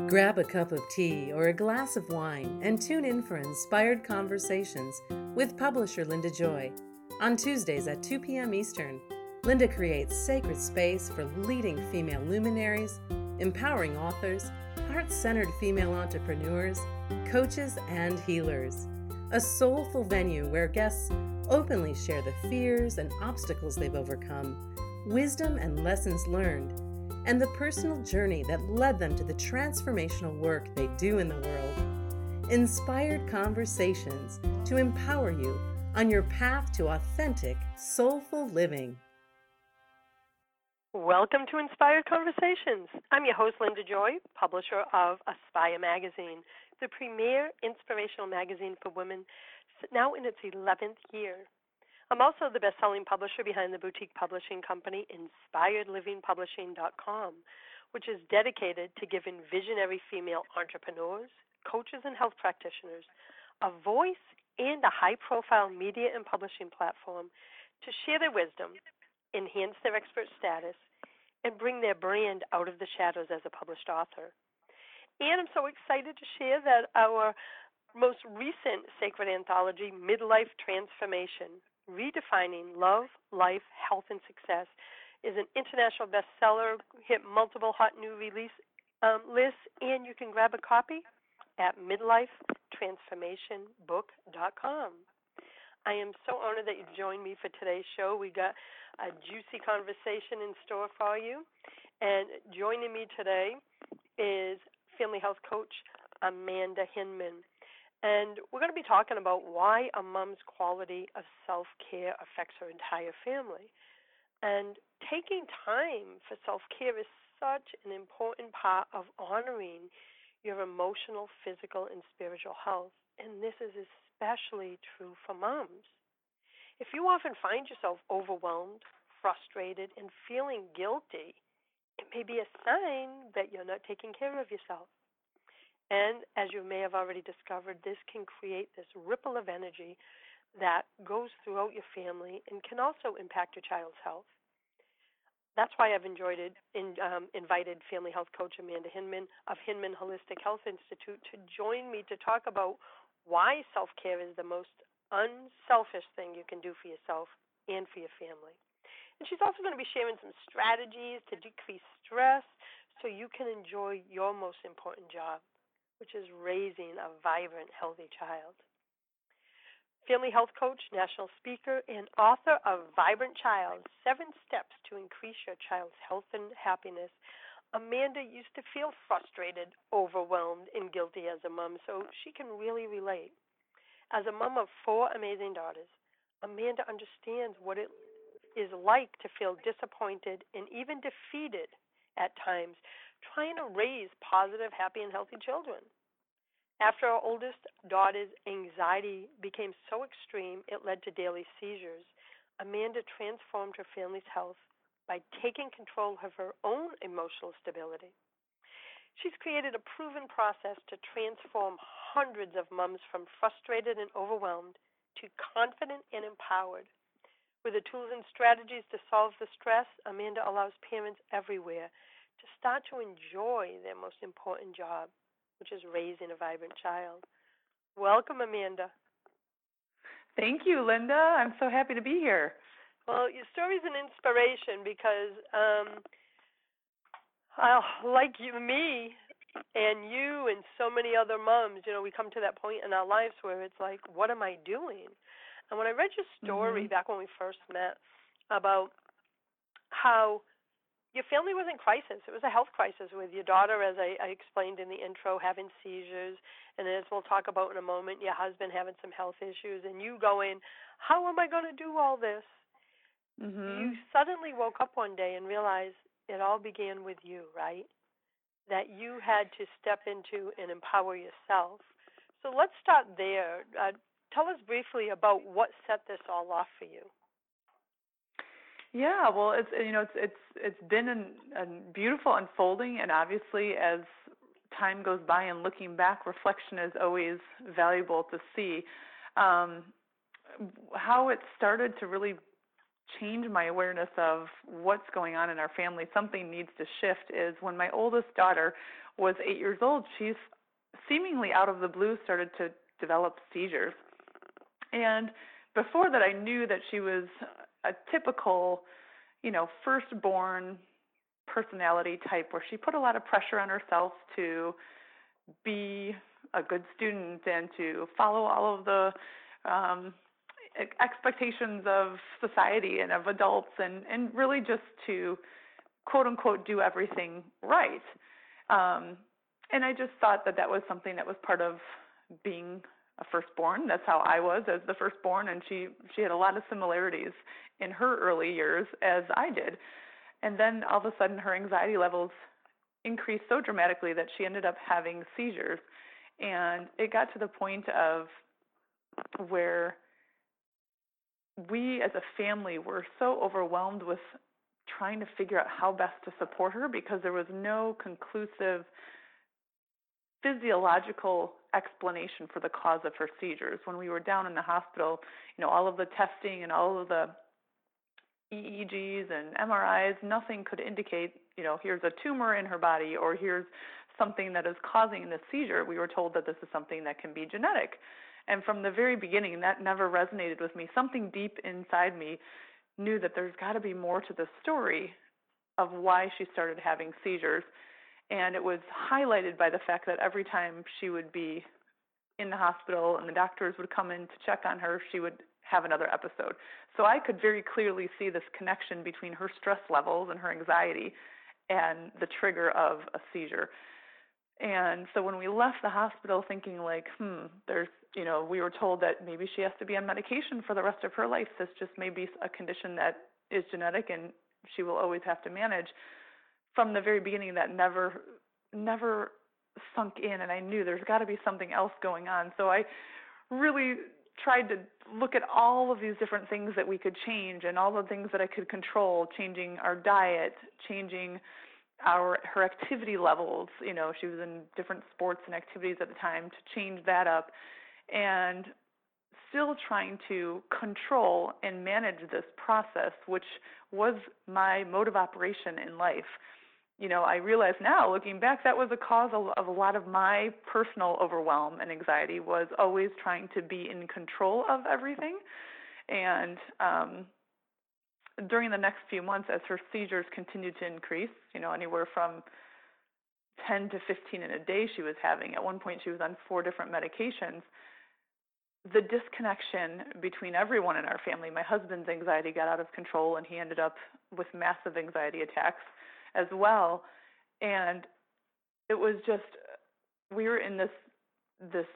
Grab a cup of tea or a glass of wine and tune in for Inspired Conversations with publisher Linda Joy. On Tuesdays at 2 p.m. Eastern, Linda creates sacred space for leading female luminaries, empowering authors, heart-centered female entrepreneurs, coaches, and healers. A soulful venue where guests openly share the fears and obstacles they've overcome, wisdom and lessons learned, and the personal journey that led them to the transformational work they do in the world. Inspired Conversations to empower you on your path to authentic, soulful living. Welcome to Inspired Conversations. I'm your host, Linda Joy, publisher of Aspire Magazine, the premier inspirational magazine for women, now in its 11th year. I'm also the best-selling publisher behind the boutique publishing company, InspiredLivingPublishing.com, which is dedicated to giving visionary female entrepreneurs, coaches, and health practitioners a voice and a high-profile media and publishing platform to share their wisdom, enhance their expert status, and bring their brand out of the shadows as a published author. And I'm so excited to share that our most recent sacred anthology, Midlife Transformation, Redefining Love, Life, Health, and Success, is an international bestseller, hit multiple hot new release lists, and you can grab a copy at midlifetransformationbook.com. I am so honored that you joined me for today's show. We got a juicy conversation in store for you. And joining me today is family health coach Amanda Hinman. And we're going to be talking about why a mom's quality of self-care affects her entire family. And taking time for self-care is such an important part of honoring your emotional, physical, and spiritual health. And this is especially true for moms. If you often find yourself overwhelmed, frustrated, and feeling guilty, it may be a sign that you're not taking care of yourself. And as you may have already discovered, this can create this ripple of energy that goes throughout your family and can also impact your child's health. That's why I've invited family health coach Amanda Hinman of Hinman Holistic Health Institute to join me to talk about why self-care is the most unselfish thing you can do for yourself and for your family. And she's also going to be sharing some strategies to decrease stress so you can enjoy your most important job, which is raising a vibrant, healthy child. Family health coach, national speaker, and author of Vibrant Child, 7 Steps to Increase Your Child's Health and Happiness, Amanda used to feel frustrated, overwhelmed, and guilty as a mom, so she can really relate. As a mom of 4 amazing daughters, Amanda understands what it is like to feel disappointed and even defeated at times, trying to raise positive, happy, and healthy children. After our oldest daughter's anxiety became so extreme it led to daily seizures, Amanda transformed her family's health by taking control of her own emotional stability. She's created a proven process to transform hundreds of moms from frustrated and overwhelmed to confident and empowered. With the tools and strategies to solve the stress, Amanda allows parents everywhere to start to enjoy their most important job, which is raising a vibrant child. Welcome, Amanda. Thank you, Linda. I'm so happy to be here. Well, your story is an inspiration because, like me and you and so many other moms, we come to that point in our lives where it's like, what am I doing? And when I read your story back when we first met about how your family was in crisis. It was a health crisis with your daughter, as I explained in the intro, having seizures, and as we'll talk about in a moment, your husband having some health issues, and you going, how am I going to do all this? You suddenly woke up one day and realized it all began with you, right? That you had to step into and empower yourself. So let's start there. Tell us briefly about what set this all off for you. Yeah, well, it's been a beautiful unfolding, and obviously, as time goes by and looking back, reflection is always valuable to see. How it started to really change my awareness of what's going on in our family, something needs to shift, is when my oldest daughter was 8 years old, she's seemingly out of the blue started to develop seizures. And before that, I knew that she was a typical, firstborn personality type where she put a lot of pressure on herself to be a good student and to follow all of the expectations of society and of adults, and really just to, quote unquote, do everything right. And I just thought that was something that was part of being a firstborn. That's how I was as the firstborn, and she had a lot of similarities in her early years as I did. And then all of a sudden her anxiety levels increased so dramatically that she ended up having seizures. And it got to the point of where we as a family were so overwhelmed with trying to figure out how best to support her, because there was no conclusive physiological explanation for the cause of her seizures. When we were down in the hospital, all of the testing and all of the EEGs and MRIs, nothing could indicate, here's a tumor in her body or here's something that is causing the seizure. We were told that this is something that can be genetic. And from the very beginning, that never resonated with me. Something deep inside me knew that there's got to be more to the story of why she started having seizures. And it was highlighted by the fact that every time she would be in the hospital and the doctors would come in to check on her, she would have another episode. So I could very clearly see this connection between her stress levels and her anxiety and the trigger of a seizure. And so when we left the hospital thinking we were told that maybe she has to be on medication for the rest of her life. This just may be a condition that is genetic and she will always have to manage. From the very beginning, that never sunk in, and I knew there's got to be something else going on. So I really tried to look at all of these different things that we could change and all the things that I could control, changing our diet, changing her activity levels. She was in different sports and activities at the time, to change that up, and still trying to control and manage this process, which was my mode of operation in life. I realize now, looking back, that was a cause of a lot of my personal overwhelm and anxiety, was always trying to be in control of everything. And during the next few months, as her seizures continued to increase, anywhere from 10 to 15 in a day she was having. At one point, she was on 4 different medications. The disconnection between everyone in our family, my husband's anxiety got out of control, and he ended up with massive anxiety attacks as well. And it was just, we were in this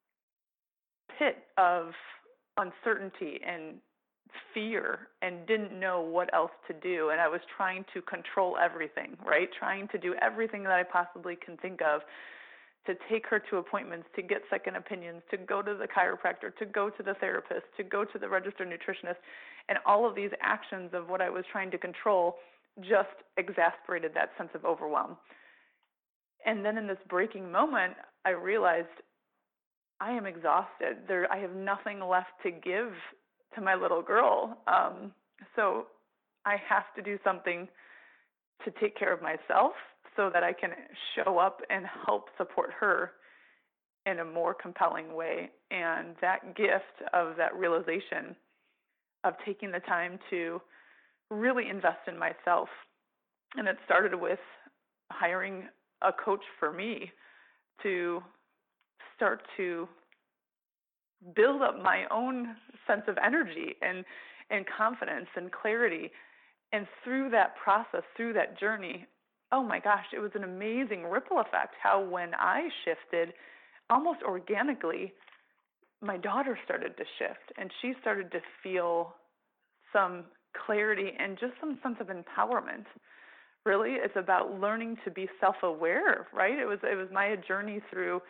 pit of uncertainty and fear and didn't know what else to do. And I was trying to control everything, right? Trying to do everything that I possibly can think of, to take her to appointments, to get second opinions, to go to the chiropractor, to go to the therapist, to go to the registered nutritionist. And all of these actions of what I was trying to control just exasperated that sense of overwhelm. And then in this breaking moment, I realized I am exhausted. I have nothing left to give to my little girl. So I have to do something to take care of myself so that I can show up and help support her in a more compelling way. And that gift of that realization of taking the time to really invest in myself. And it started with hiring a coach for me to start to build up my own sense of energy and confidence and clarity. And through that process, through that journey, oh my gosh, it was an amazing ripple effect how when I shifted, almost organically, my daughter started to shift and she started to feel some clarity and just some sense of empowerment. Really, it's about learning to be self-aware, right? It was my journey through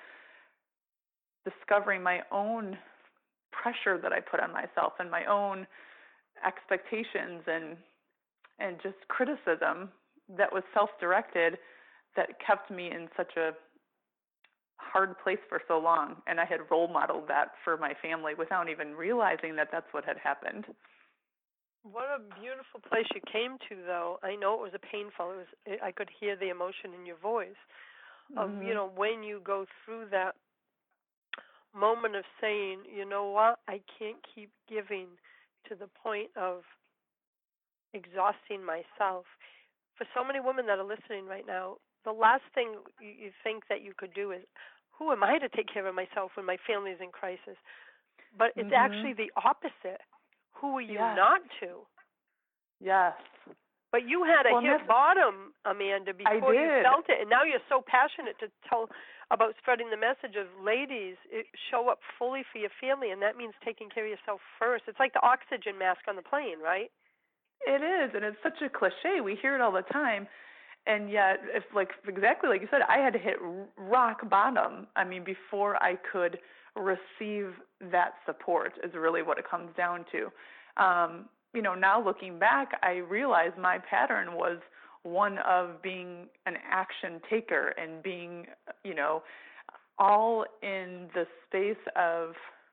discovering my own pressure that I put on myself and my own expectations and just criticism that was self-directed that kept me in such a hard place for so long. And I had role modeled that for my family without even realizing that that's what had happened. What a beautiful place you came to, though. I know it was a painful. I could hear the emotion in your voice of, when you go through that moment of saying, you know what, I can't keep giving to the point of exhausting myself. For so many women that are listening right now, the last thing you think that you could do is, who am I to take care of myself when my family is in crisis? But it's actually the opposite. Who are you not to? Yes. But you had a hit bottom, Amanda, before you felt it, and now you're so passionate to tell about spreading the message of, ladies, show up fully for your family, and that means taking care of yourself first. It's like the oxygen mask on the plane, right? It is, and it's such a cliche. We hear it all the time, and yet, exactly like you said, I had to hit rock bottom. I mean, before I could receive that support is really what it comes down to. Now looking back, I realize my pattern was one of being an action taker and being, all in the space of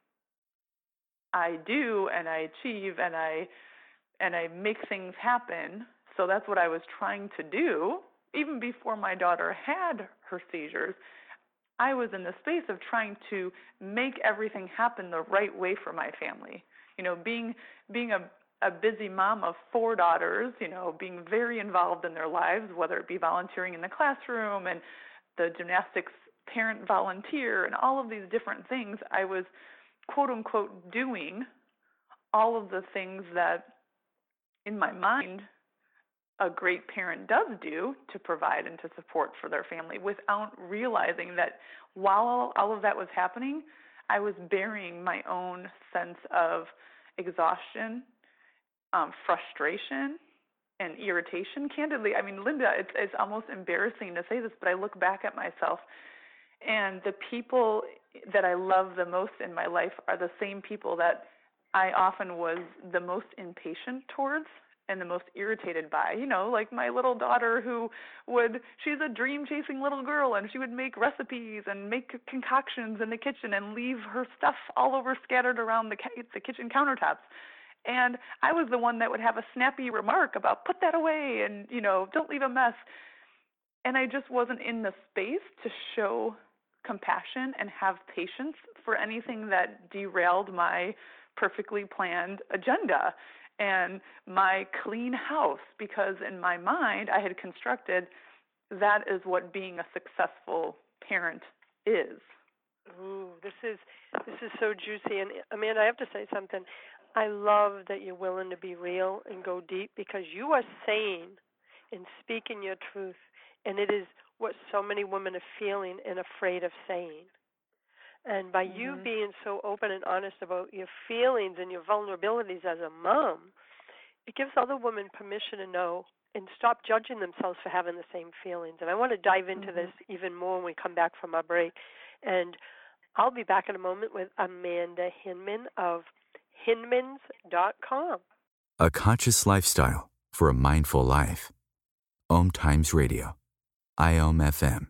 I do and I achieve and I make things happen. So that's what I was trying to do. Even before my daughter had her seizures, I was in the space of trying to make everything happen the right way for my family. Being a busy mom of 4 daughters, being very involved in their lives, whether it be volunteering in the classroom and the gymnastics parent volunteer and all of these different things, I was, quote unquote, doing all of the things that in my mind a great parent does do to provide and to support for their family, without realizing that while all of that was happening, I was bearing my own sense of exhaustion, frustration, and irritation, candidly. I mean, Linda, it's almost embarrassing to say this, but I look back at myself, and the people that I love the most in my life are the same people that I often was the most impatient towards and the most irritated by. Like my little daughter she's a dream-chasing little girl, and she would make recipes and make concoctions in the kitchen and leave her stuff all over scattered around the kitchen countertops. And I was the one that would have a snappy remark about, put that away and, don't leave a mess. And I just wasn't in the space to show compassion and have patience for anything that derailed my perfectly planned agenda and my clean house, because in my mind I had constructed that is what being a successful parent is. Ooh, this is so juicy. And Amanda, I have to say something. I love that you're willing to be real and go deep, because you are saying and speaking your truth, and it is what so many women are feeling and afraid of saying. And by you being so open and honest about your feelings and your vulnerabilities as a mom, it gives other women permission to know and stop judging themselves for having the same feelings. And I want to dive into this even more when we come back from our break. And I'll be back in a moment with Amanda Hinman of Hinmans.com. A conscious lifestyle for a mindful life. Om Times Radio. IOM FM.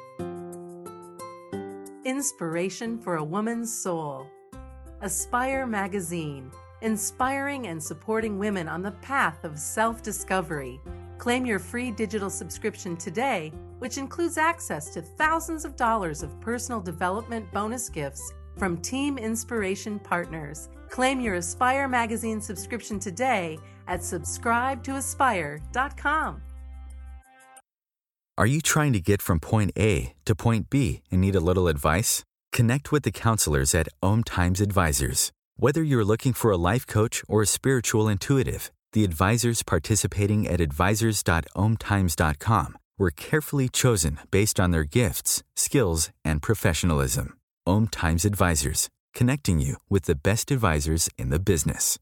Inspiration for a woman's soul. Aspire Magazine, inspiring and supporting women on the path of self-discovery. Claim your free digital subscription today, which includes access to thousands of dollars of personal development bonus gifts from Team Inspiration partners. Claim your Aspire Magazine subscription today at subscribetoaspire.com. Are you trying to get from point A to point B and need a little advice? Connect with the counselors at Om Times Advisors. Whether you're looking for a life coach or a spiritual intuitive, the advisors participating at advisors.omtimes.com were carefully chosen based on their gifts, skills, and professionalism. Om Times Advisors, connecting you with the best advisors in the business.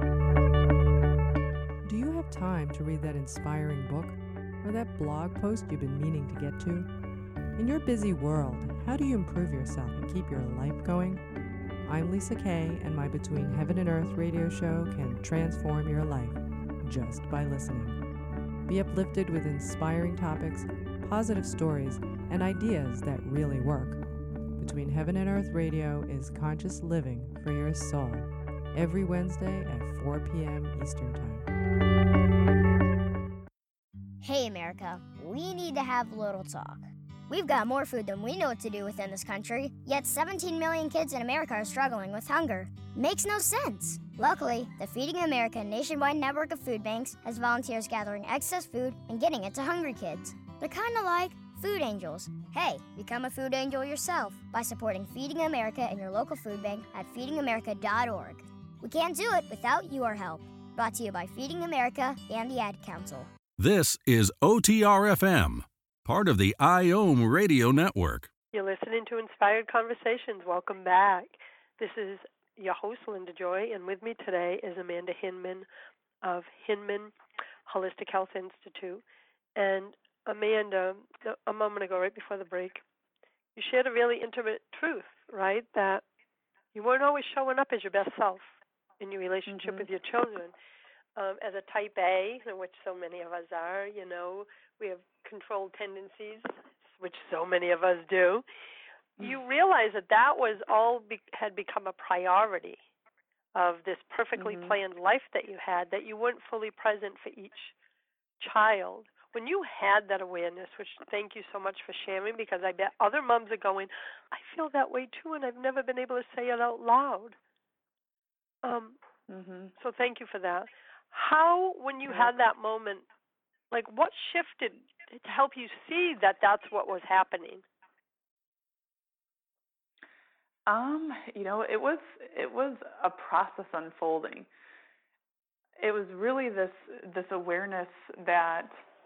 Do you have time to read that inspiring book or that blog post you've been meaning to get to? In your busy world, how do you improve yourself and keep your life going? I'm Lisa Kay, and my Between Heaven and Earth radio show can transform your life just by listening. Be uplifted with inspiring topics, positive stories, and ideas that really work. Between Heaven and Earth radio is conscious living for your soul. every Wednesday at 4 p.m. Eastern Time. Hey, America, we need to have a little talk. We've got more food than we know what to do with in this country, yet 17 million kids in America are struggling with hunger. Makes no sense. Luckily, the Feeding America nationwide network of food banks has volunteers gathering excess food and getting it to hungry kids. They're kind of like food angels. Hey, become a food angel yourself by supporting Feeding America in your local food bank at feedingamerica.org. We can't do it without your help. Brought to you by Feeding America and the Ad Council. This is OTR-FM, part of the IOM Radio Network. You're listening to Inspired Conversations. Welcome back. This is your host, Linda Joy, and with me today is Amanda Hinman of Hinman Holistic Health Institute. And Amanda, a moment ago, right before the break, you shared a really intimate truth, right? That you weren't always showing up as your best self in your relationship with your children. As a type A, which so many of us are, we have controlled tendencies, which so many of us do. You realize that was all had become a priority of this perfectly planned life that you had, that you weren't fully present for each child. When you had that awareness, which thank you so much for sharing, because I bet other moms are going, I feel that way too, and I've never been able to say it out loud. So thank you for that. How, when you had that moment, what shifted to help you see that that's what was happening? It was a process unfolding. It was really this awareness that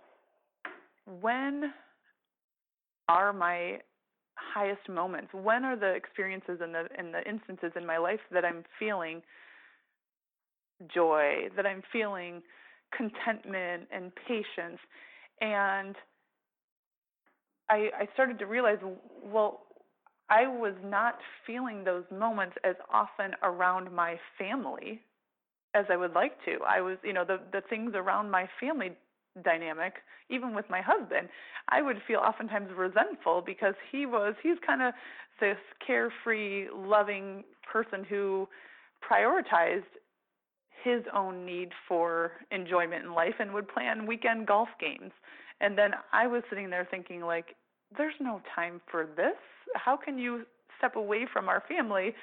when are my highest moments? When are the experiences and the instances in my life that I'm feeling joy, that I'm feeling contentment and patience? And I started to realize, well, I was not feeling those moments as often around my family as I would like to. I was, the things around my family dynamic, even with my husband, I would feel oftentimes resentful because he's kind of this carefree, loving person who prioritized his own need for enjoyment in life and would plan weekend golf games. And then I was sitting there thinking, there's no time for this. How can you step away from our family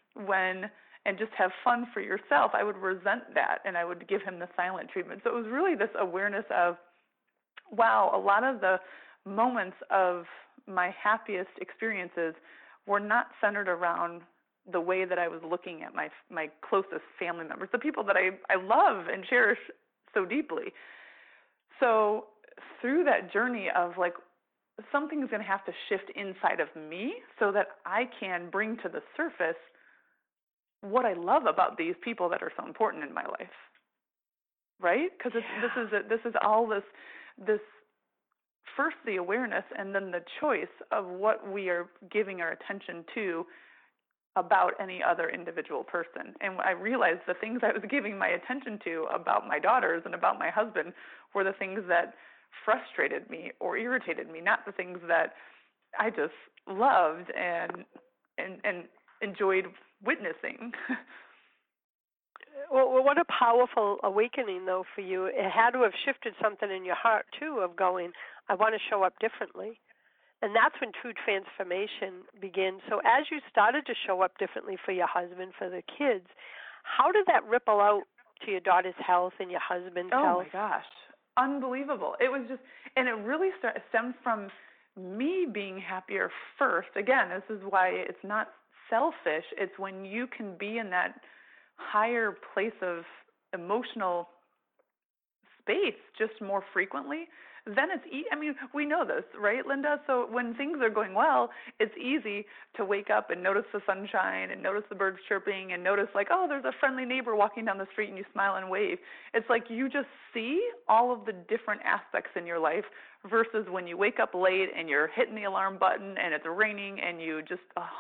and just have fun for yourself? I would resent that, and I would give him the silent treatment. So it was really this awareness of, wow, a lot of the moments of my happiest experiences were not centered around the way that I was looking at my closest family members, the people that I love and cherish so deeply. So through that journey of something's going to have to shift inside of me so that I can bring to the surface what I love about these people that are so important in my life, right? Because this is all this first the awareness and then the choice of what we are giving our attention to about any other individual person. And I realized the things I was giving my attention to about my daughters and about my husband were the things that frustrated me or irritated me, not the things that I just loved and enjoyed witnessing. Well, what a powerful awakening, though, for you. It had to have shifted something in your heart, too, of going, I want to show up differently. And that's when true transformation begins. So as you started to show up differently for your husband, for the kids, how did that ripple out to your daughter's health and your husband's health? Oh, my gosh. Unbelievable. It was just, and it really stemmed from me being happier first. Again, this is why it's not selfish. It's when you can be in that higher place of emotional space just more frequently, then it's we know this, right, Linda? So when things are going well, it's easy to wake up and notice the sunshine and notice the birds chirping and notice there's a friendly neighbor walking down the street and you smile and wave. It's you just see all of the different aspects in your life versus when you wake up late and you're hitting the alarm button and it's raining and you just,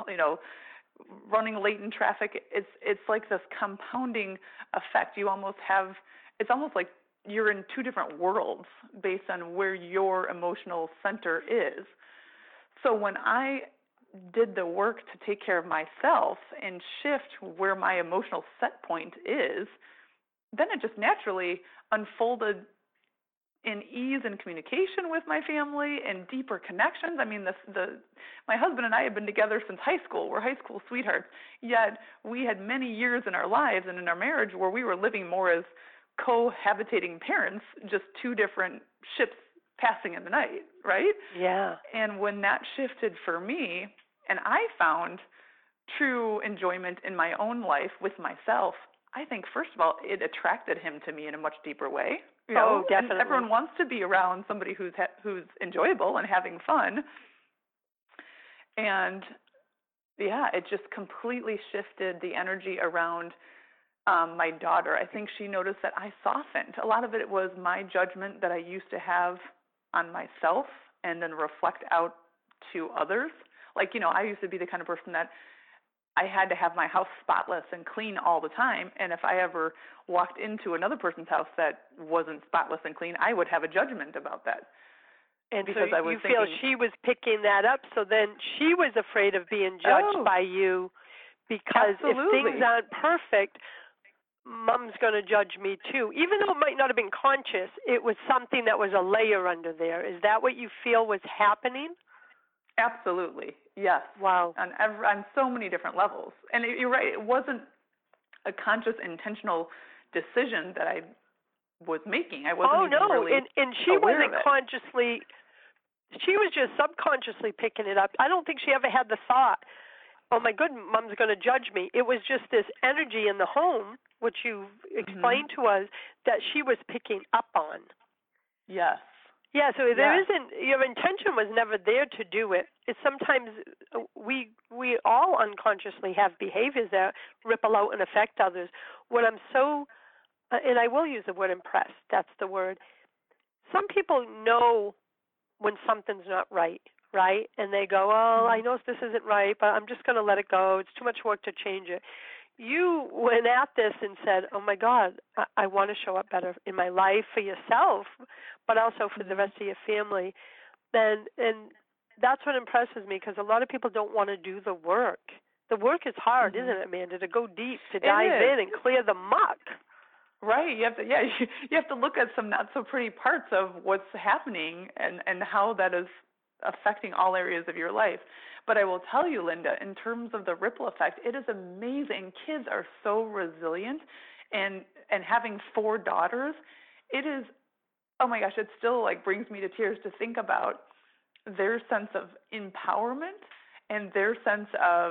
running late in traffic. It's like this compounding effect. You almost have, it's almost like you're in two different worlds based on where your emotional center is. So when I did the work to take care of myself and shift where my emotional set point is, then it just naturally unfolded in ease and communication with my family and deeper connections. I mean, my husband and I have been together since high school. We're high school sweethearts. Yet we had many years in our lives and in our marriage where we were living more as cohabitating parents, just two different ships passing in the night, right? Yeah. And when that shifted for me, and I found true enjoyment in my own life with myself, I think, first of all, it attracted him to me in a much deeper way. Definitely. And everyone wants to be around somebody who's enjoyable and having fun. And yeah, it just completely shifted the energy around my daughter. I think she noticed that I softened. A lot of it was my judgment that I used to have on myself and then reflect out to others. Like, I used to be the kind of person that I had to have my house spotless and clean all the time. And if I ever walked into another person's house that wasn't spotless and clean, I would have a judgment about that. And because so you feel she was picking that up, so then she was afraid of being judged by you, because absolutely. If things aren't perfect, Mom's going to judge me too. Even though it might not have been conscious, it was something that was a layer under there. Is that what you feel was happening? Absolutely, yes. Wow. On so many different levels. And you're right, it wasn't a conscious, intentional decision that I was making. I wasn't even really and she aware wasn't of it. consciously. She was just subconsciously picking it up. I don't think she ever had the thought, "Oh my goodness, Mom's going to judge me." It was just this energy in the home, which you explained to us, that she was picking up on. Yes. Yeah, so there isn't, your intention was never there to do it. It's sometimes we all unconsciously have behaviors that ripple out and affect others. What I'm so, and I will use the word impressed, that's the word. Some people know when something's not right, right? And they go, I know this isn't right, but I'm just going to let it go. It's too much work to change it. You went at this and said, oh, my God, I want to show up better in my life for yourself, but also for the rest of your family. And that's what impresses me, because a lot of people don't want to do the work. The work is hard, isn't it, Amanda, to go deep, to dive in and clear the muck. Right. You have to look at some not so pretty parts of what's happening and how that is affecting all areas of your life. But I will tell you, Linda, in terms of the ripple effect, it is amazing. Kids are so resilient, and having 4 daughters, it is, oh my gosh, it still brings me to tears to think about their sense of empowerment and their sense of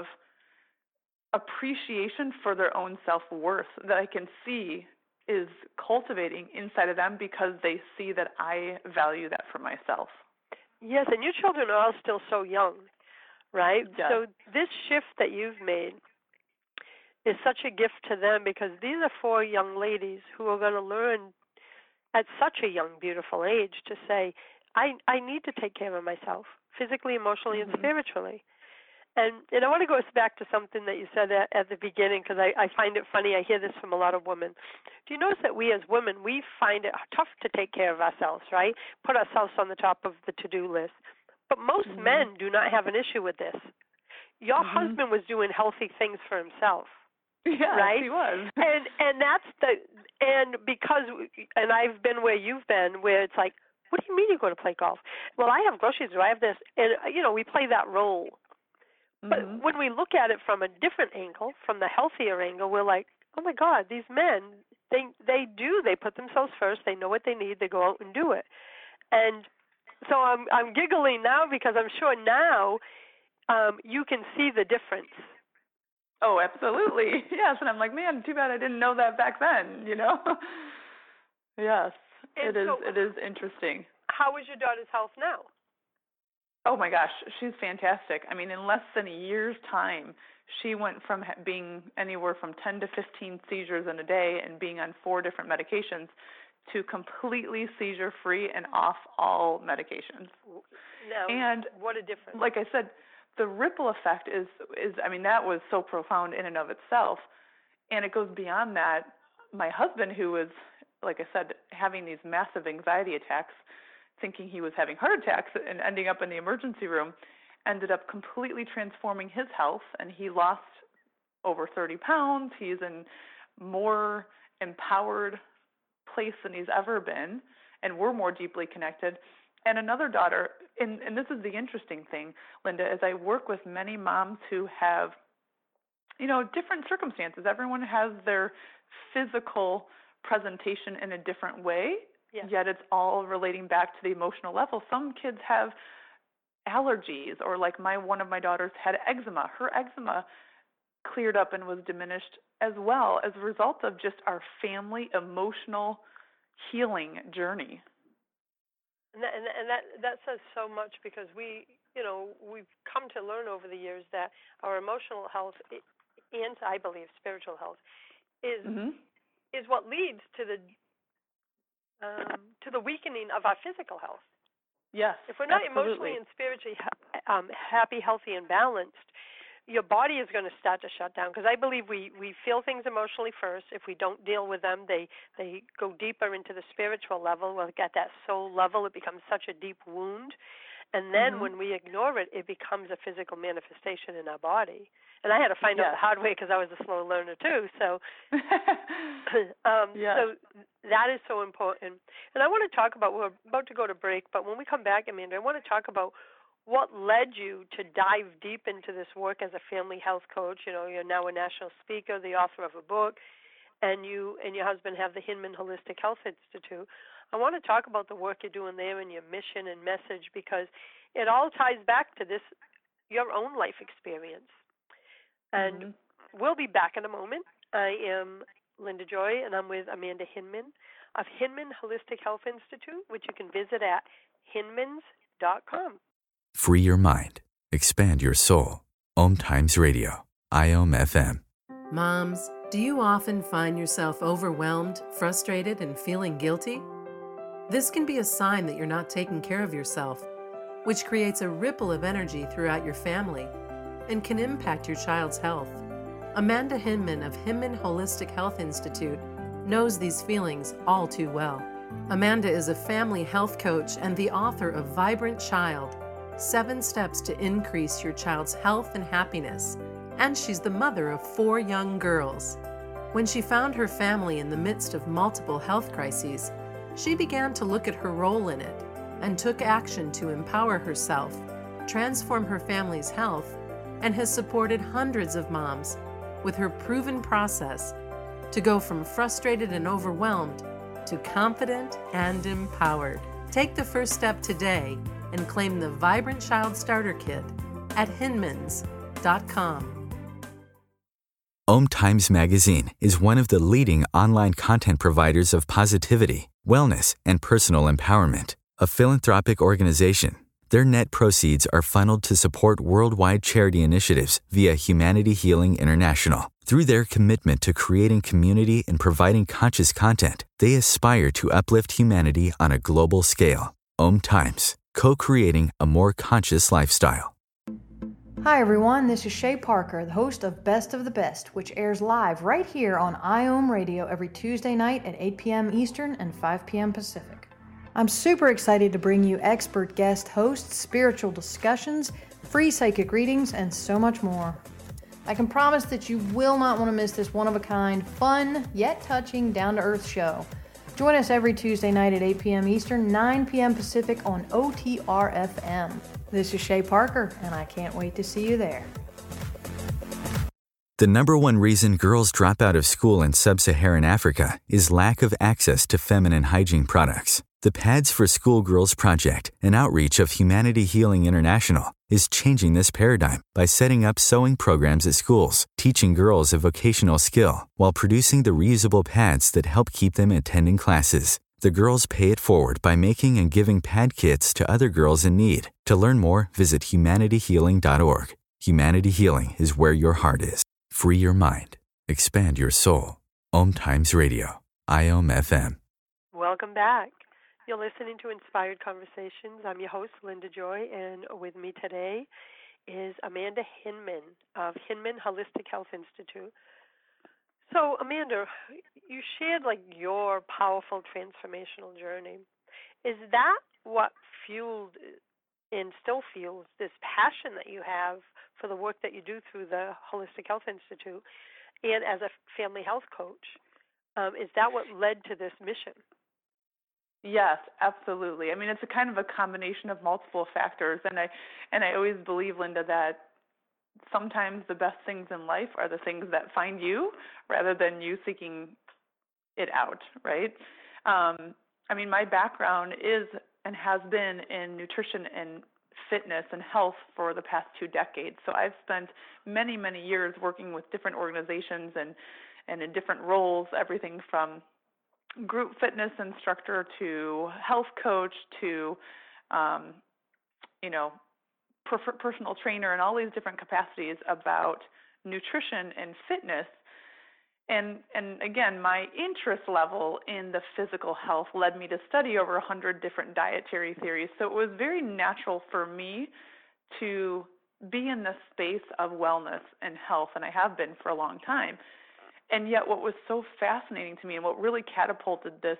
appreciation for their own self-worth that I can see is cultivating inside of them, because they see that I value that for myself. Yes, and your children are all still so young, right? Yes. So this shift that you've made is such a gift to them, because these are 4 young ladies who are going to learn at such a young, beautiful age to say, I need to take care of myself, physically, emotionally, and spiritually. And I want to go back to something that you said at the beginning, because I find it funny. I hear this from a lot of women. Do you notice that we as women, we find it tough to take care of ourselves, right? Put ourselves on the top of the to-do list. But most men do not have an issue with this. Your husband was doing healthy things for himself. Yes, right? He was. And I've been where you've been, where it's like, what do you mean you go to play golf? Well, I have groceries, or I have this. And, we play that role. But when we look at it from a different angle, from the healthier angle, we're like, oh, my God, these men, they put themselves first. They know what they need. They go out and do it. And so I'm giggling now, because I'm sure now you can see the difference. Oh, absolutely. Yes, and I'm like, man, too bad I didn't know that back then, Yes, it is interesting. How is your daughter's health now? Oh, my gosh, she's fantastic. I mean, in less than a year's time, she went from being anywhere from 10 to 15 seizures in a day and being on 4 different medications to completely seizure-free and off all medications. Now, and what a difference. Like I said, the ripple effect is that was so profound in and of itself. And it goes beyond that. My husband, who was, like I said, having these massive anxiety attacks, thinking he was having heart attacks and ending up in the emergency room, ended up completely transforming his health, and he lost over 30 pounds. He's in more empowered place than he's ever been, and we're more deeply connected. And another daughter, and this is the interesting thing, Linda, is I work with many moms who have, different circumstances. Everyone has their physical presentation in a different way, yet it's all relating back to the emotional level. Some kids have allergies, or like one of my daughters had eczema. Her eczema cleared up and was diminished as well as a result of just our family emotional healing journey. And that says so much, because we've come to learn over the years that our emotional health and, I believe, spiritual health is what leads to the weakening of our physical health. Yes. If we're not absolutely. emotionally and spiritually happy, healthy, and balanced, your body is going to start to shut down, because I believe we feel things emotionally first. If we don't deal with them, they go deeper into the spiritual level. Well, at that soul level, it becomes such a deep wound. And then when we ignore it, it becomes a physical manifestation in our body. And I had to find out the hard way, because I was a slow learner too. So, so that is so important. And I want to talk about, we're about to go to break, but when we come back, Amanda, I want to talk about what led you to dive deep into this work as a family health coach. You're now a national speaker, the author of a book, and you and your husband have the Hinman Holistic Health Institute. I want to talk about the work you're doing there and your mission and message, because it all ties back to your own life experience. And we'll be back in a moment. I am Linda Joy, and I'm with Amanda Hinman of Hinman Holistic Health Institute, which you can visit at hinmans.com. Free your mind. Expand your soul. Om Times Radio. IOM FM. Moms, do you often find yourself overwhelmed, frustrated, and feeling guilty? This can be a sign that you're not taking care of yourself, which creates a ripple of energy throughout your family and can impact your child's health. Amanda Hinman of Hinman Holistic Health Institute knows these feelings all too well. Amanda is a family health coach and the author of Vibrant Child, 7 Steps to Increase Your Child's Health and Happiness, and she's the mother of 4 young girls. When she found her family in the midst of multiple health crises, she began to look at her role in it and took action to empower herself, transform her family's health, and has supported hundreds of moms with her proven process to go from frustrated and overwhelmed to confident and empowered. Take the first step today and claim the Vibrant Child Starter Kit at hinmans.com. Om Times Magazine is one of the leading online content providers of positivity, wellness, and personal empowerment. A philanthropic organization, their net proceeds are funneled to support worldwide charity initiatives via Humanity Healing International. Through their commitment to creating community and providing conscious content, they aspire to uplift humanity on a global scale. Om Times, co-creating a more conscious lifestyle. Hi everyone, this is Shay Parker, the host of Best of the Best, which airs live right here on IOM Radio every Tuesday night at 8 p.m. Eastern and 5 p.m. Pacific. I'm super excited to bring you expert guest hosts, spiritual discussions, free psychic readings, and so much more. I can promise that you will not want to miss this one-of-a-kind, fun, yet touching, down-to-earth show. Join us every Tuesday night at 8 p.m. Eastern, 9 p.m. Pacific on OTR-FM. This is Shay Parker, and I can't wait to see you there. The number one reason girls drop out of school in sub-Saharan Africa is lack of access to feminine hygiene products. The Pads for Schoolgirls Project, an outreach of Humanity Healing International, is changing this paradigm by setting up sewing programs at schools, teaching girls a vocational skill, while producing the reusable pads that help keep them attending classes. The girls pay it forward by making and giving pad kits to other girls in need. To learn more, visit humanityhealing.org. Humanity Healing is where your heart is. Free your mind. Expand your soul. Om Times Radio. IOM FM. Welcome back. You're listening to Inspired Conversations. I'm your host, Linda Joy, and with me today is Amanda Hinman of Hinman Holistic Health Institute. So, Amanda, you shared your powerful transformational journey. Is that what fueled and still feels this passion that you have for the work that you do through the Holistic Health Institute and as a family health coach. Is that what led to this mission? Yes, absolutely. I mean, it's a kind of a combination of multiple factors, and I always believe, Linda, that sometimes the best things in life are the things that find you rather than you seeking it out, right? I mean, my background is and has been in nutrition and fitness and health for the past 2 decades. So I've spent many, many years working with different organizations and in different roles, everything from group fitness instructor to health coach to, personal trainer and all these different capacities about nutrition and fitness. And again, my interest level in the physical health led me to study over 100 different dietary theories. So it was very natural for me to be in the space of wellness and health, and I have been for a long time. And yet what was so fascinating to me and what really catapulted this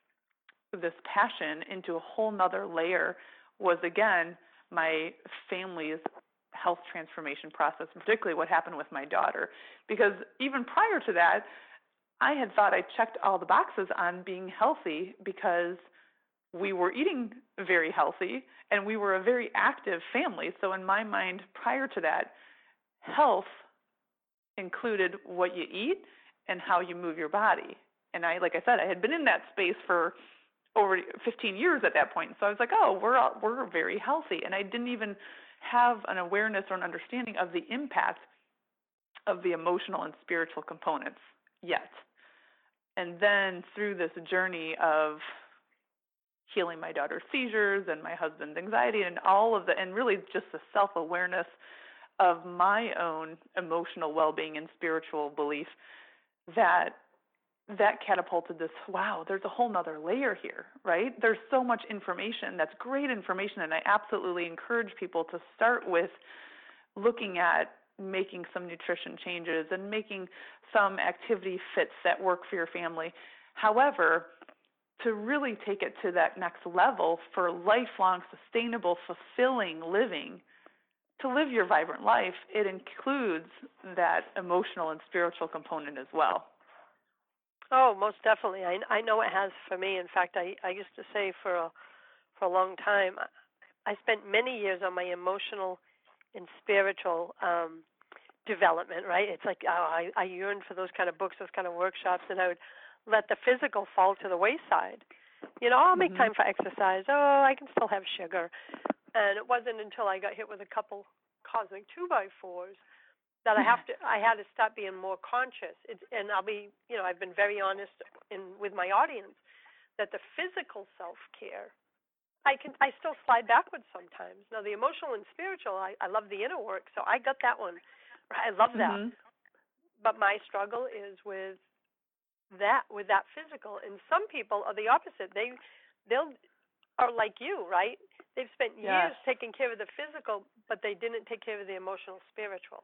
passion into a whole nother layer was, again, my family's health transformation process, particularly what happened with my daughter. Because even prior to that, I had thought I checked all the boxes on being healthy because we were eating very healthy and we were a very active family. So in my mind, prior to that, health included what you eat and how you move your body. And like I said, I had been in that space for over 15 years at that point. So I was like, oh, we're very healthy. And I didn't even have an awareness or an understanding of the impact of the emotional and spiritual components yet. And then through this journey of healing my daughter's seizures and my husband's anxiety and all of and really just the self-awareness of my own emotional well-being and spiritual belief, that catapulted this, wow, there's a whole nother layer here, right? There's so much information. That's great information, and I absolutely encourage people to start with looking at making some nutrition changes and making some activity fits that work for your family. However, to really take it to that next level for lifelong, sustainable, fulfilling living, to live your vibrant life, it includes that emotional and spiritual component as well. Oh, most definitely. I know it has for me. In fact, I used to say for a long time, I spent many years on my emotional and spiritual development, right? It's like I yearned for those kind of books, those kind of workshops, and I would let the physical fall to the wayside. I'll make time for exercise. Oh, I can still have sugar. And it wasn't until I got hit with a couple cosmic 2x4s that I had to start being more conscious. And I'll be, I've been very honest with my audience that the physical self-care, I still slide backwards sometimes. Now the emotional and spiritual, I love the inner work, so I got that one. I love that. But my struggle is with that physical. And some people are the opposite. They'll are like you, right? They've spent years taking care of the physical, but they didn't take care of the emotional, spiritual.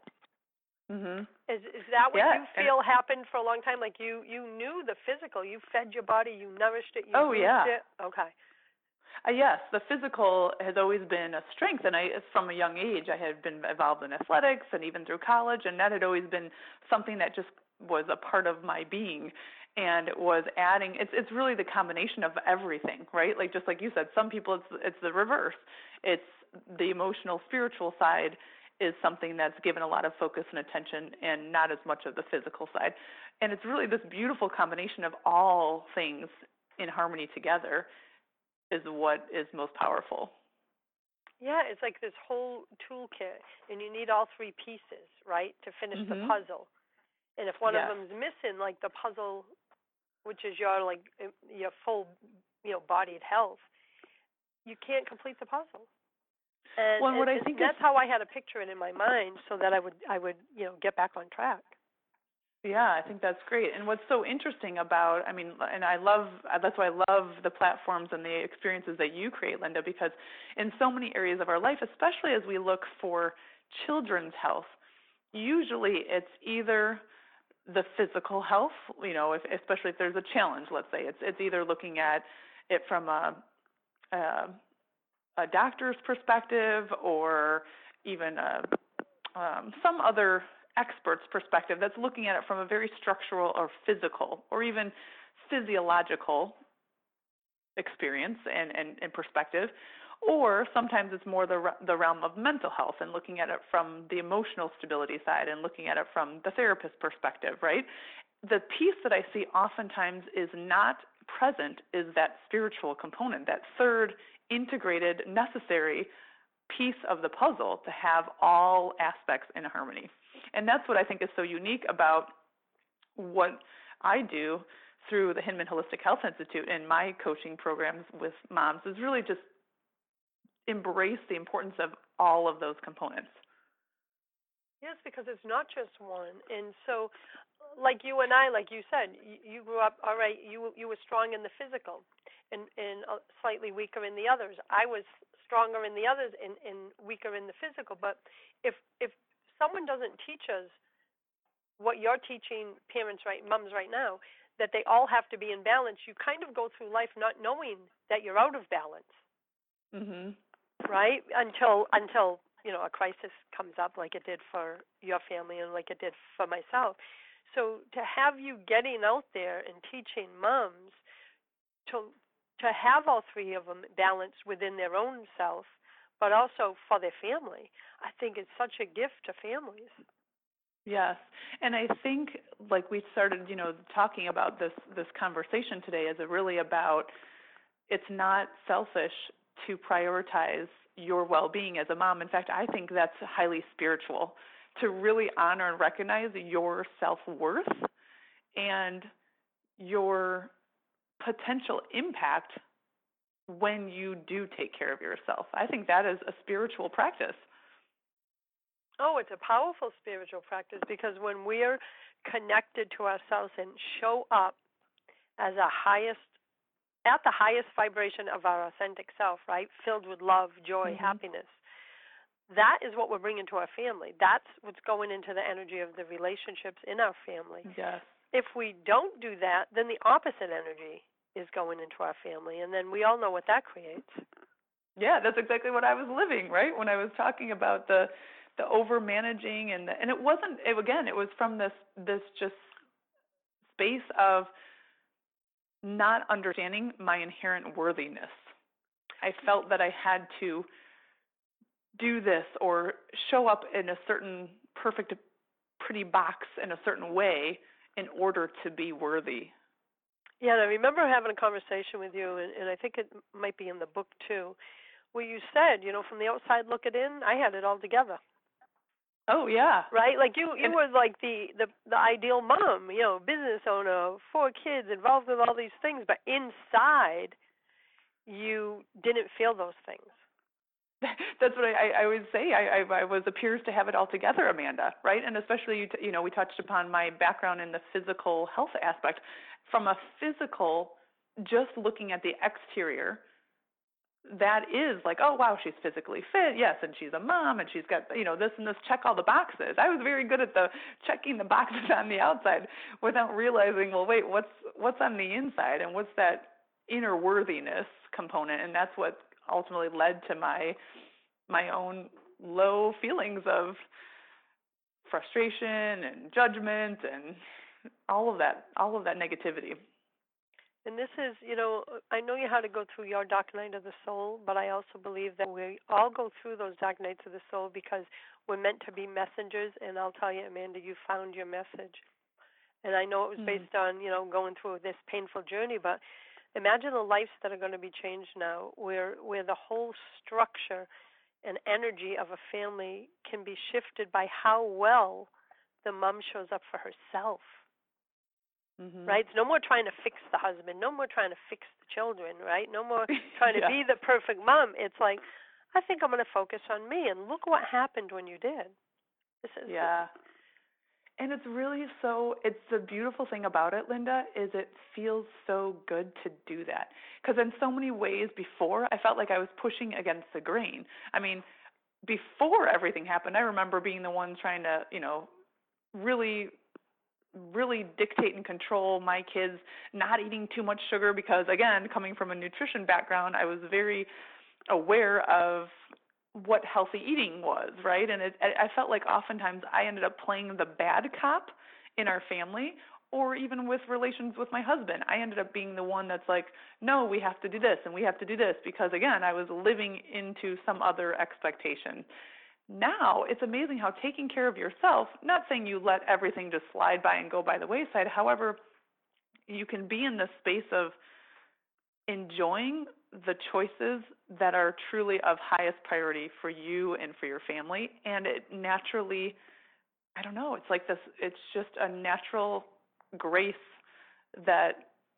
Is that what you feel happened for a long time? Like you knew the physical, you fed your body, you nourished it, you moved it? Okay. Yes, the physical has always been a strength, and from a young age, I had been involved in athletics and even through college, and that had always been something that just was a part of my being, and it was adding. It's really the combination of everything, right? Like just like you said, some people it's the reverse. It's the emotional, spiritual side is something that's given a lot of focus and attention and not as much of the physical side. And it's really this beautiful combination of all things in harmony together is what is most powerful. Yeah, it's like this whole toolkit, and you need all three pieces, right, to finish the puzzle. And if one of them's missing, like the puzzle, which is your full, bodied health, you can't complete the puzzle. And, I think that's how I had to picture it in my mind, so that I would get back on track. Yeah, I think that's great. And what's so interesting about, that's why I love the platforms and the experiences that you create, Linda, because in so many areas of our life, especially as we look for children's health, usually it's either the physical health, especially if there's a challenge, let's say, it's either looking at it from a a doctor's perspective or even some other expert's perspective that's looking at it from a very structural or physical or even physiological experience and perspective, or sometimes it's more the realm of mental health and looking at it from the emotional stability side and looking at it from the therapist perspective, right? The piece that I see oftentimes is not present is that spiritual component, that third integrated, necessary piece of the puzzle to have all aspects in harmony. And that's what I think is so unique about what I do through the Hinman Holistic Health Institute and my coaching programs with moms is really just embrace the importance of all of those components. Yes, because it's not just one. And so, like you and I, like you said, you grew up, all right, you were strong in the physical and slightly weaker in the others. I was stronger in the others and weaker in the physical. But if someone doesn't teach us what you're teaching parents, right, moms right now, that they all have to be in balance, you kind of go through life not knowing that you're out of balance. Mm-hmm. Right? Until a crisis comes up, like it did for your family and like it did for myself. So to have you getting out there and teaching moms to have all three of them balanced within their own self, but also for their family, I think it's such a gift to families. Yes, and I think like we started, talking about this conversation today is really about it's not selfish to prioritize your well-being as a mom. In fact, I think that's highly spiritual, to really honor and recognize your self-worth and your potential impact when you do take care of yourself. I think that is a spiritual practice. Oh, it's a powerful spiritual practice because when we're connected to ourselves and show up as at the highest vibration of our authentic self, right, filled with love, joy, Mm-hmm. happiness, that is what we're bringing to our family. That's what's going into the energy of the relationships in our family. Yes. If we don't do that, then the opposite energy is going into our family, and then we all know what that creates. Yeah, that's exactly what I was living, right, when I was talking about the over-managing and it wasn't, it was from this just space of not understanding my inherent worthiness. I felt that I had to do this or show up in a certain perfect, pretty box in a certain way in order to be worthy. Yeah, and I remember having a conversation with you, and I think it might be in the book too, where you said, from the outside looking in, I had it all together. Oh, yeah. Right? Like you were like the ideal mom, business owner, 4 kids, involved with all these things, but inside you didn't feel those things. That's what I always say. I was appears to have it all together, Amanda, right? And especially, we touched upon my background in the physical health aspect. From a physical, just looking at the exterior, that is like, oh, wow, she's physically fit, yes, and she's a mom, and she's got, this and this, check all the boxes. I was very good at checking the boxes on the outside without realizing, well, wait, what's on the inside, and what's that inner worthiness component? And that's what ultimately led to my own low feelings of frustration and judgment and all of that negativity. And this is, I know you had to go through your dark night of the soul, but I also believe that we all go through those dark nights of the soul because we're meant to be messengers. And I'll tell you, Amanda, you found your message. And I know it was based on, going through this painful journey, but imagine the lives that are going to be changed now where the whole structure and energy of a family can be shifted by how well the mom shows up for herself. Mm-hmm. Right? It's no more trying to fix the husband, no more trying to fix the children, right? No more trying to be the perfect mom. It's like, I think I'm going to focus on me, and look what happened when you did. And it's really it's the beautiful thing about it, Linda, is it feels so good to do that. Because in so many ways before, I felt like I was pushing against the grain. I mean, before everything happened, I remember being the one trying to, really dictate and control my kids, not eating too much sugar because, again, coming from a nutrition background, I was very aware of what healthy eating was, right? And I felt like oftentimes I ended up playing the bad cop in our family, or even with relations with my husband. I ended up being the one that's like, no, we have to do this and we have to do this, because again, I was living into some other expectation. Now, it's amazing how taking care of yourself, not saying you let everything just slide by and go by the wayside, however, you can be in this space of enjoying the choices that are truly of highest priority for you and for your family. And it naturally, I don't know, it's like this, it's just a natural grace that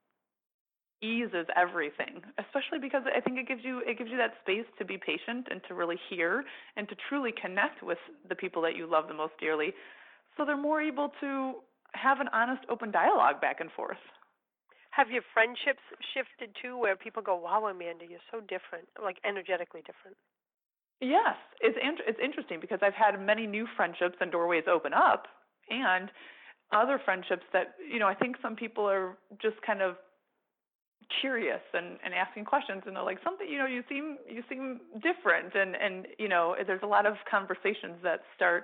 eases everything, especially because I think it gives you that space to be patient and to really hear and to truly connect with the people that you love the most dearly. So they're more able to have an honest, open dialogue back and forth. Have your friendships shifted too, where people go, wow, Amanda, you're so different, like energetically different? Yes, it's interesting because I've had many new friendships and doorways open up, and other friendships that, I think some people are just kind of curious and asking questions, and they're like, something, you seem different, and there's a lot of conversations that start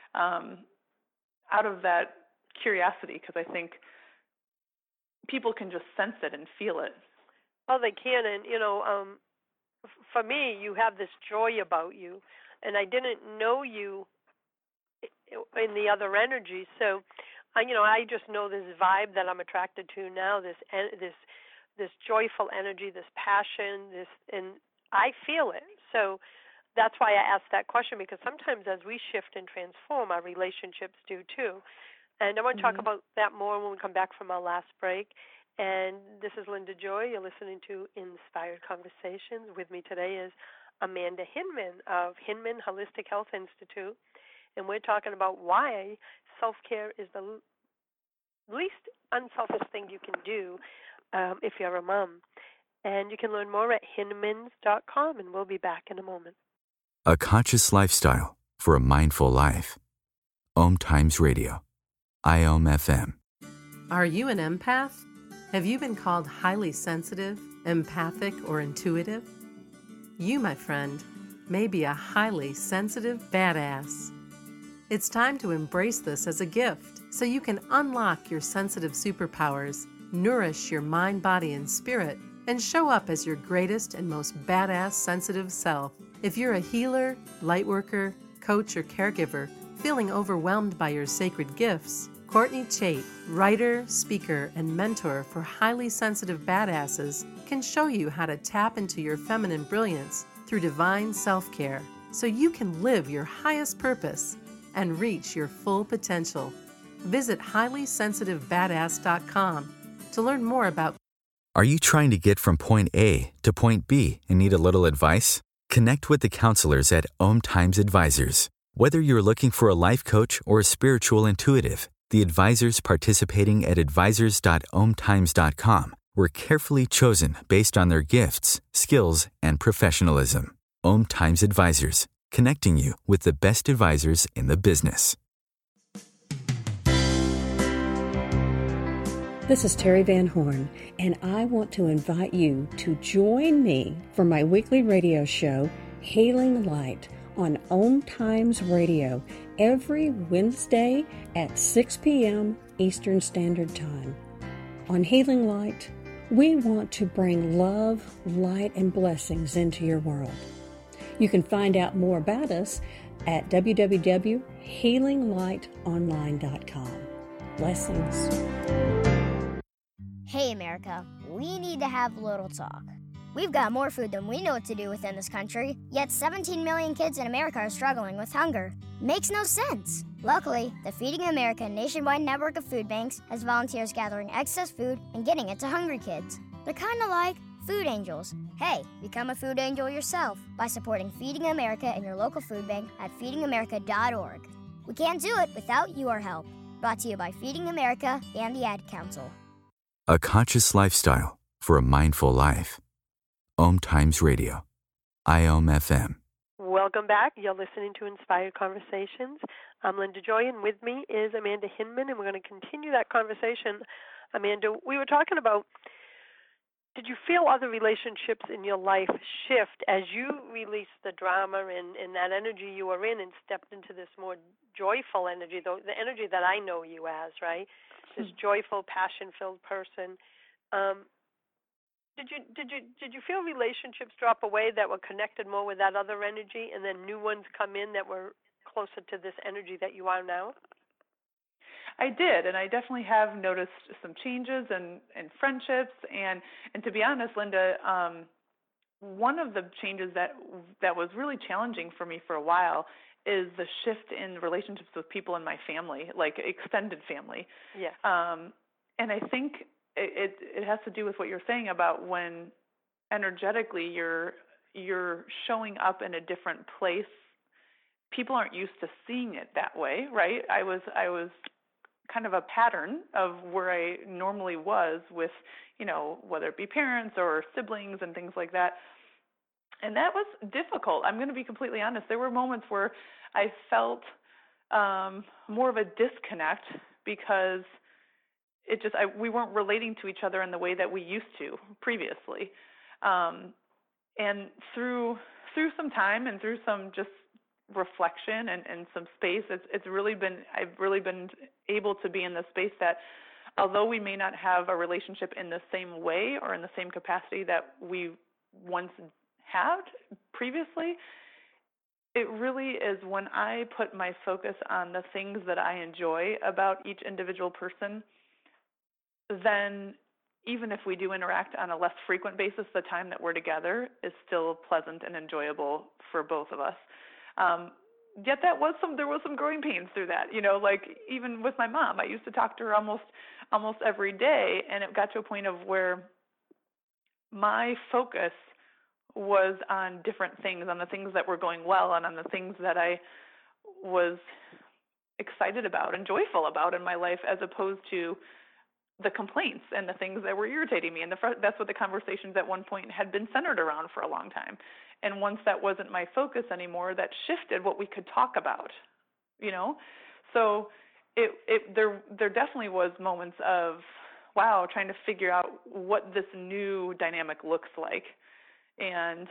out of that curiosity, because I think people can just sense it and feel it. Oh, they can, and for me, you have this joy about you, and I didn't know you in the other energy, so I just know this vibe that I'm attracted to now, this joyful energy, this passion, and I feel it. So that's why I asked that question, because sometimes as we shift and transform, our relationships do too. And I want to talk about that more when we come back from our last break. And this is Linda Joy. You're listening to Inspired Conversations. With me today is Amanda Hinman of Hinman Holistic Health Institute. And we're talking about why self-care is the least unselfish thing you can do if you're a mom. And you can learn more at hinmans.com, and we'll be back in a moment. A conscious lifestyle for a mindful life. Om Times Radio. IOM FM. Are you an empath? Have you been called highly sensitive, empathic, or intuitive? You, my friend, may be a highly sensitive badass. It's time to embrace this as a gift so you can unlock your sensitive superpowers, nourish your mind, body, and spirit, and show up as your greatest and most badass sensitive self. If you're a healer, lightworker, coach, or caregiver feeling overwhelmed by your sacred gifts, Courtney Chait, writer, speaker, and mentor for highly sensitive badasses, can show you how to tap into your feminine brilliance through divine self-care so you can live your highest purpose and reach your full potential. Visit highlysensitiveBadass.com to learn more about. Are you trying to get from point A to point B and need a little advice? Connect with the counselors at Om Times Advisors. Whether you're looking for a life coach or a spiritual intuitive, the advisors participating at advisors.omtimes.com were carefully chosen based on their gifts, skills, and professionalism. Om Times Advisors, connecting you with the best advisors in the business. This is Terry Van Horn, and I want to invite you to join me for my weekly radio show, Healing Light, on Om Times Radio every Wednesday at 6 p.m. Eastern Standard Time. On Healing Light, we want to bring love, light, and blessings into your world. You can find out more about us at www.healinglightonline.com. Blessings. Hey, America, we need to have a little talk. We've got more food than we know what to do with in this country, yet 17 million kids in America are struggling with hunger. Makes no sense. Luckily, the Feeding America nationwide network of food banks has volunteers gathering excess food and getting it to hungry kids. They're kind of like food angels. Hey, become a food angel yourself by supporting Feeding America in your local food bank at feedingamerica.org. We can't do it without your help. Brought to you by Feeding America and the Ad Council. A conscious lifestyle for a mindful life. Om Times Radio. IOM FM. Welcome back. You're listening to Inspired Conversations. I'm Linda Joy, and with me is Amanda Hinman, and we're going to continue that conversation. Amanda, we were talking about did you feel other relationships in your life shift as you released the drama and that energy you were in and stepped into this more joyful energy, the energy that I know you as, right? This joyful, passion-filled person. Did you feel relationships drop away that were connected more with that other energy, and then new ones come in that were closer to this energy that you are now? I did, and I definitely have noticed some changes in friendships, and to be honest, Linda, one of the changes that was really challenging for me for a while is the shift in relationships with people in my family, like extended family. Yeah. And I think it has to do with what you're saying about when energetically you're showing up in a different place. People aren't used to seeing it that way, right? I was kind of a pattern of where I normally was with, whether it be parents or siblings and things like that. And that was difficult. I'm going to be completely honest. There were moments where I felt more of a disconnect because we weren't relating to each other in the way that we used to previously. And through some time and through some just reflection and some space, I've really been able to be in the space that although we may not have a relationship in the same way or in the same capacity that we once had previously, it really is when I put my focus on the things that I enjoy about each individual person, then even if we do interact on a less frequent basis, the time that we're together is still pleasant and enjoyable for both of us. Yet there was some growing pains through that, like even with my mom, I used to talk to her almost every day, and it got to a point of where my focus was on different things, on the things that were going well and on the things that I was excited about and joyful about in my life, as opposed to the complaints and the things that were irritating me. And that's what the conversations at one point had been centered around for a long time. And once that wasn't my focus anymore, that shifted what we could talk about, So there definitely was moments of, wow, trying to figure out what this new dynamic looks like. And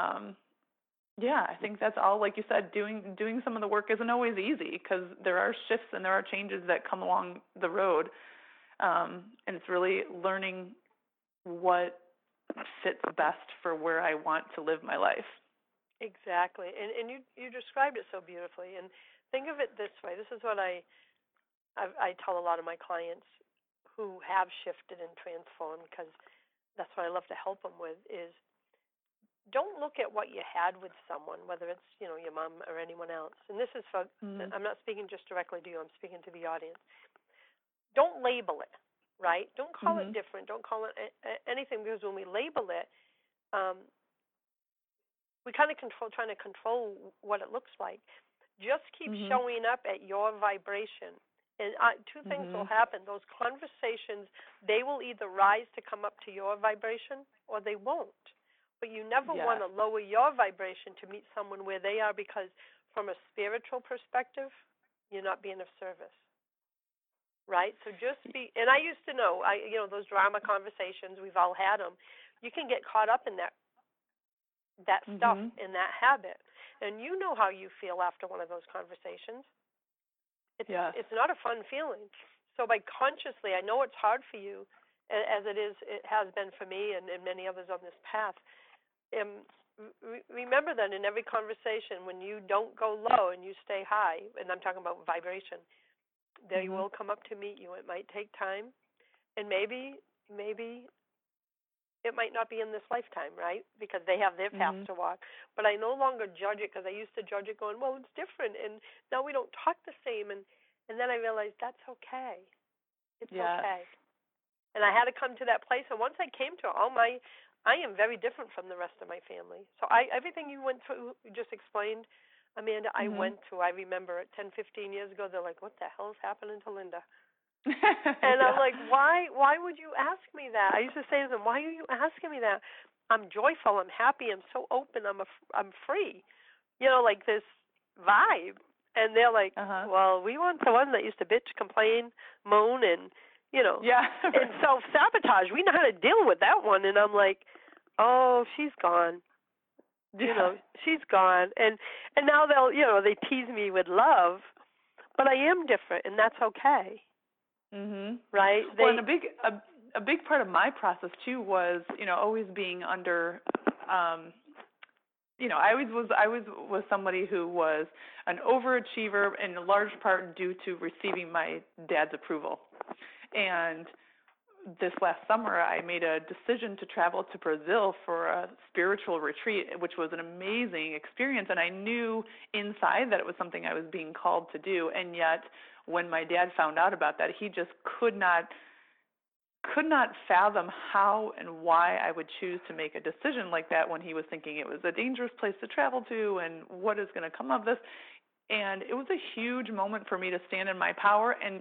I think that's all, like you said, doing some of the work isn't always easy because there are shifts and there are changes that come along the road. And it's really learning what fits best for where I want to live my life. Exactly. And you described it so beautifully. And think of it this way. This is what I tell a lot of my clients who have shifted and transformed, because that's what I love to help them with, is don't look at what you had with someone, whether it's, your mom or anyone else. And this is for, I'm not speaking just directly to you, I'm speaking to the audience. Don't label it, right? Don't call it different. Don't call it anything, because when we label it, we kind of trying to control what it looks like. Just keep showing up at your vibration. And two things will happen. Those conversations, they will either rise to come up to your vibration or they won't. But you never want to lower your vibration to meet someone where they are, because from a spiritual perspective, you're not being of service. Right? So just be, and I used to know, those drama conversations, we've all had them. You can get caught up in that stuff, in that habit. And you know how you feel after one of those conversations. It's not a fun feeling. So by consciously, I know it's hard for you, as it has been for me and many others on this path. Remember that in every conversation, when you don't go low and you stay high, and I'm talking about vibration, they will come up to meet you. It might take time, and maybe it might not be in this lifetime, right? Because they have their path to walk. But I no longer judge it, because I used to judge it going, well, it's different, and now we don't talk the same. And then I realized that's okay. It's okay. And I had to come to that place. And once I came to I am very different from the rest of my family. So everything you went through, you just explained, Amanda, I went through. I remember it 10, 15 years ago. They're like, what the hell is happening to Linda? And I'm like, why would you ask me that? I used to say to them, why are you asking me that? I'm joyful. I'm happy. I'm so open. I'm free. Like this vibe. And they're like, well, we want the one that used to bitch, complain, moan, and, Yeah. and self-sabotage. We know how to deal with that one. And I'm like, oh, she's gone. Yeah. She's gone. And now they tease me with love, but I am different, and that's okay. Mhm. Right? Well, and a big part of my process too was, always being under I always was somebody who was an overachiever in large part due to receiving my dad's approval. And this last summer, I made a decision to travel to Brazil for a spiritual retreat, which was an amazing experience. And I knew inside that it was something I was being called to do. And yet, when my dad found out about that, he just could not fathom how and why I would choose to make a decision like that when he was thinking it was a dangerous place to travel to and what is going to come of this. And it was a huge moment for me to stand in my power and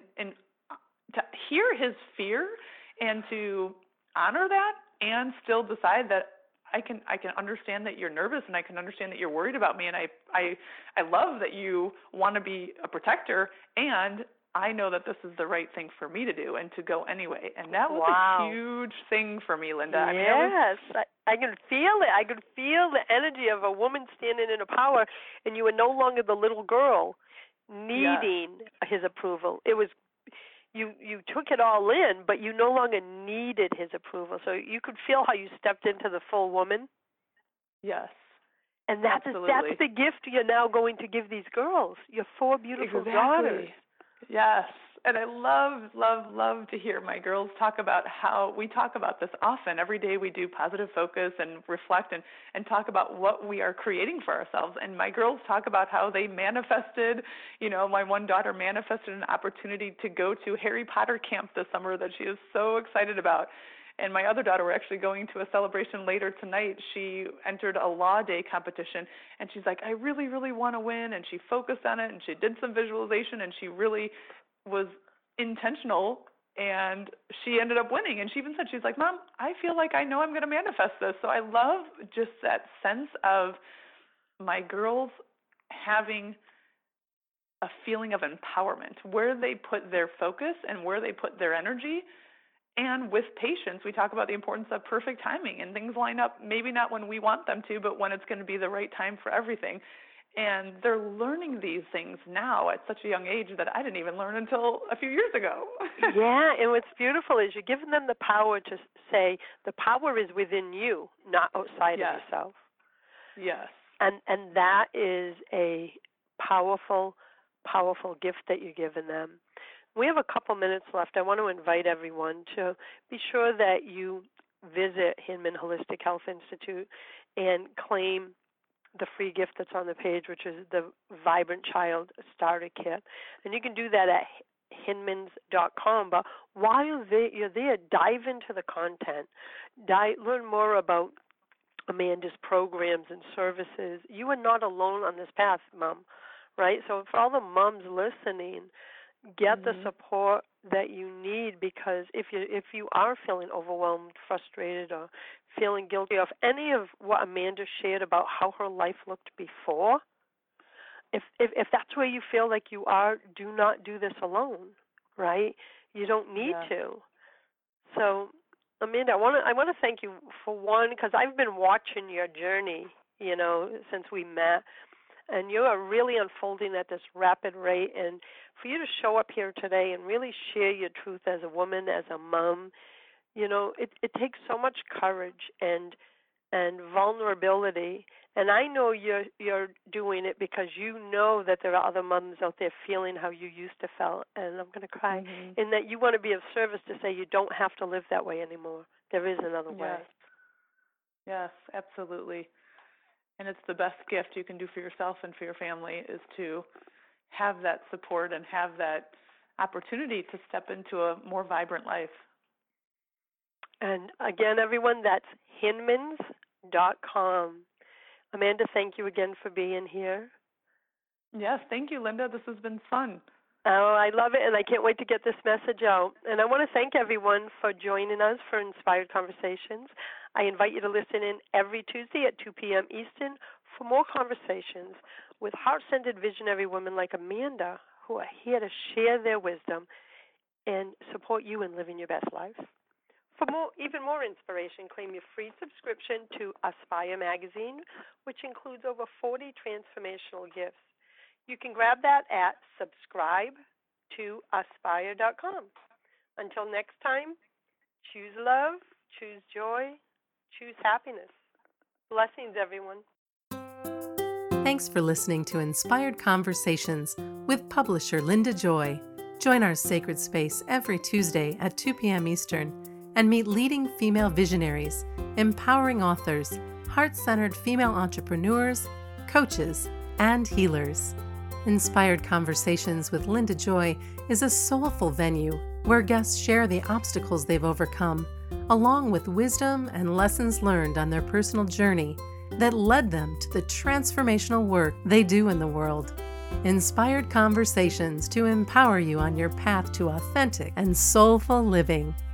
to hear his fear and to honor that and still decide that I can understand that you're nervous and I can understand that you're worried about me, and I love that you want to be a protector, and I know that this is the right thing for me to do and to go anyway. And that was a huge thing for me, Linda. Yes, I can feel it. I can feel the energy of a woman standing in her power, and you were no longer the little girl needing his approval. It was you took it all in, but you no longer needed his approval. So you could feel how you stepped into the full woman. Yes. And that's the gift you're now going to give these girls, your 4 beautiful daughters. Yes. And I love to hear my girls talk about how we talk about this often. Every day we do positive focus and reflect and talk about what we are creating for ourselves. And my girls talk about how they manifested, my one daughter manifested an opportunity to go to Harry Potter camp this summer that she is so excited about. And my other daughter, we're actually going to a celebration later tonight. She entered a law day competition, and she's like, I really, really want to win. And she focused on it, and she did some visualization, and she really was intentional, and she ended up winning. And she even said, she's like, Mom, I feel like I know I'm going to manifest this. So I love just that sense of my girls having a feeling of empowerment, where they put their focus and where they put their energy. And with patience, we talk about the importance of perfect timing, and things line up, maybe not when we want them to, but when it's going to be the right time for everything. And they're learning these things now at such a young age that I didn't even learn until a few years ago. Yeah, and what's beautiful is you're giving them the power to say the power is within you, not outside of yourself. Yes. And that is a powerful, powerful gift that you're giving them. We have a couple minutes left. I want to invite everyone to be sure that you visit Hinman Holistic Health Institute and claim the free gift that's on the page, which is the Vibrant Child Starter Kit. And you can do that at hinmans.com. But while you're there, dive into the content. Learn more about Amanda's programs and services. You are not alone on this path, Mom, right? So for all the moms listening, get the support that you need, because if you are feeling overwhelmed, frustrated, or feeling guilty of any of what Amanda shared about how her life looked before, if that's where you feel like you are, do not do this alone, right? You don't need to. So, Amanda, I want to thank you for one, because I've been watching your journey, since we met. And you are really unfolding at this rapid rate. And for you to show up here today and really share your truth as a woman, as a mom, it takes so much courage and vulnerability. And I know you're doing it because you know that there are other moms out there feeling how you used to feel. And I'm going to cry. And that you want to be of service to say you don't have to live that way anymore. There is another way. Yes, absolutely. And it's the best gift you can do for yourself and for your family is to have that support and have that opportunity to step into a more vibrant life. And again, everyone, that's hinmans.com. Amanda, thank you again for being here. Yes, thank you, Linda. This has been fun. Oh, I love it, and I can't wait to get this message out. And I want to thank everyone for joining us for Inspired Conversations. I invite you to listen in every Tuesday at 2 p.m. Eastern for more conversations with heart-centered visionary women like Amanda, who are here to share their wisdom and support you in living your best life. For even more inspiration, claim your free subscription to Aspire magazine, which includes over 40 transformational gifts. You can grab that at subscribe2aspire.com. Until next time, choose love, choose joy, choose happiness. Blessings, everyone. Thanks for listening to Inspired Conversations with publisher Linda Joy. Join our sacred space every Tuesday at 2 p.m. Eastern and meet leading female visionaries, empowering authors, heart-centered female entrepreneurs, coaches, and healers. Inspired Conversations with Linda Joy is a soulful venue where guests share the obstacles they've overcome, along with wisdom and lessons learned on their personal journey that led them to the transformational work they do in the world. Inspired Conversations to empower you on your path to authentic and soulful living.